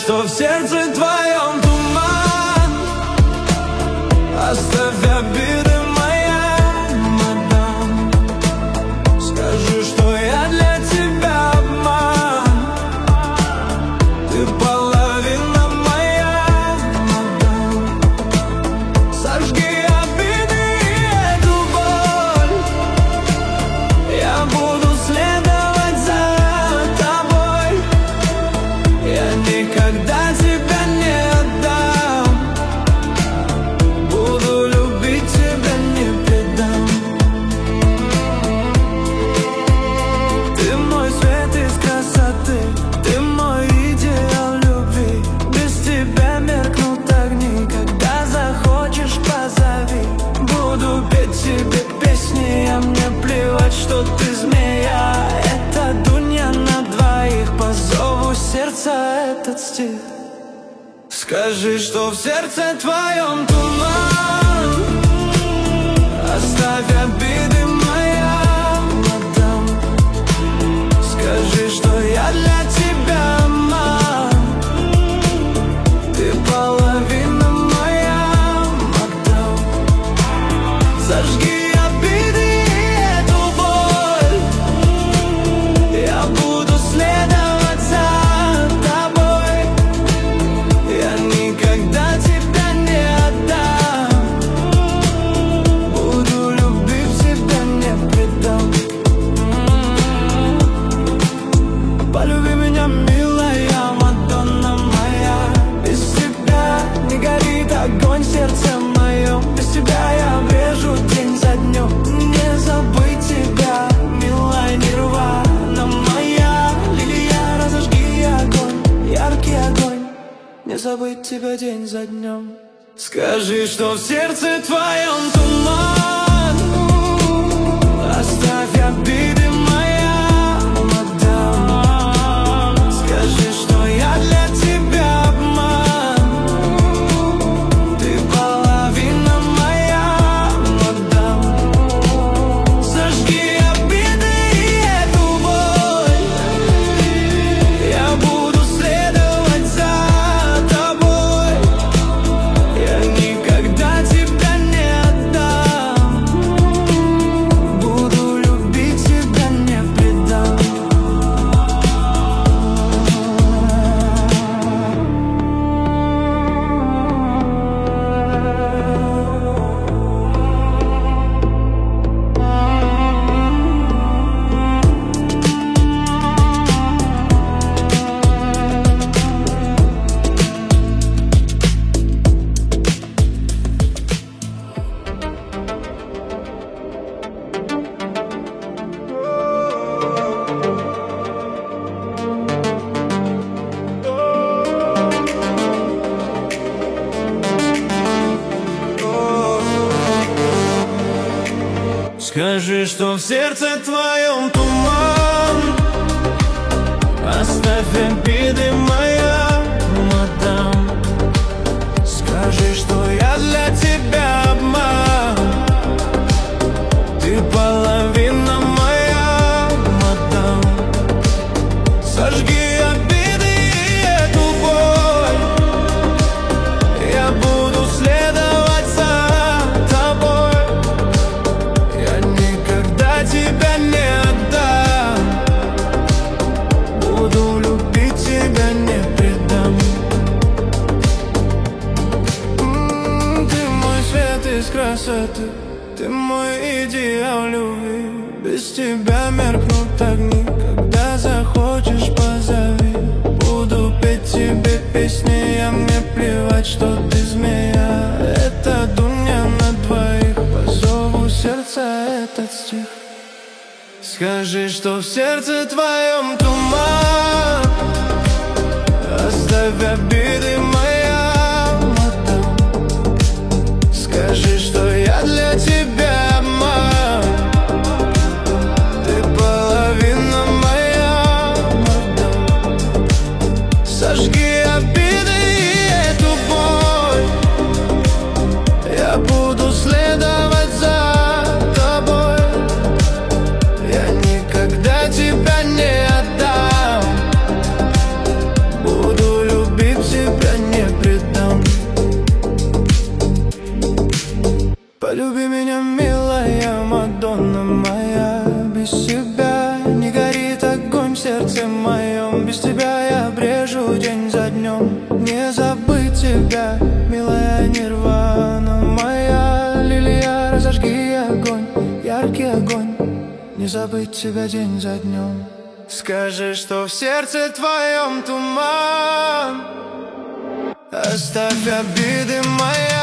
что в сердце твоем туман. Оставь обиды, моя мадам. Скажи, что я для тебя обман. Ты половина моя мадам. Сожги обиды и эту боль. Я буду следовать за тобой. Я никогда тебя не отдам. Буду любить тебя, не предам. Ты мой свет из красоты, ты мой идеал любви. Без тебя меркнут огни, когда захочешь, позови. Буду петь тебе песни, а мне плевать, что ты змея. Это дунья на двоих, по зову сердца этот стих. Скажи, что в сердце твоем туман. Оставь обиды, моя мадам. Скажи, что я для тебя обман. Ты половина моя мадам. Зажги обиды и эту боль. Я буду следовать за тобой. Я никогда тебя не отдам. Буду любить тебя, не предам. Полюби меня, милая Мадонна моя. Без тебя не горит огонь в сердце моем. Без тебя я брежу день за днем. Не забыть тебя, милая Нирвана моя. Лилия, разожги огонь, яркий огонь. Не забыть тебя день за днем. Скажи, что в сердце твоем туман. Оставь обиды, моя мадам. Скажи, что я для тебя обман. Ты половина моя мадам. Зажги обиды и эту боль. Я буду следовать за тобой. Я никогда тебя не отдам. Буду любить тебя, не предам. Скажи, что в сердце твоем туман. Оставь обиды, моя мадам. Скажи, что я для тебя обман. Ты половина моя мадам. Сожги обиды и эту боль. Я буду следовать за тобой. Я никогда тебя не отдам. Буду любить тебя, не предам. Ты мой свет из красоты, ты мой идеал любви. Без тебя меркнут огни, когда захочешь, позови. Буду петь тебе песни, а мне плевать, что ты змея. Это дунья на двоих, по зову сердца этот стих. Скажи, что в сердце твоем туман. Оставь обиды, моя мадам. Скажи, что я для тебя обман. Ты половина моя мадам. Сожги обиды и эту боль. Я буду следовать за тобой. Я никогда тебя не отдам. Буду любить не забыть тебя день за днем. Скажи, что в сердце твоем туман. Оставь обиды мои.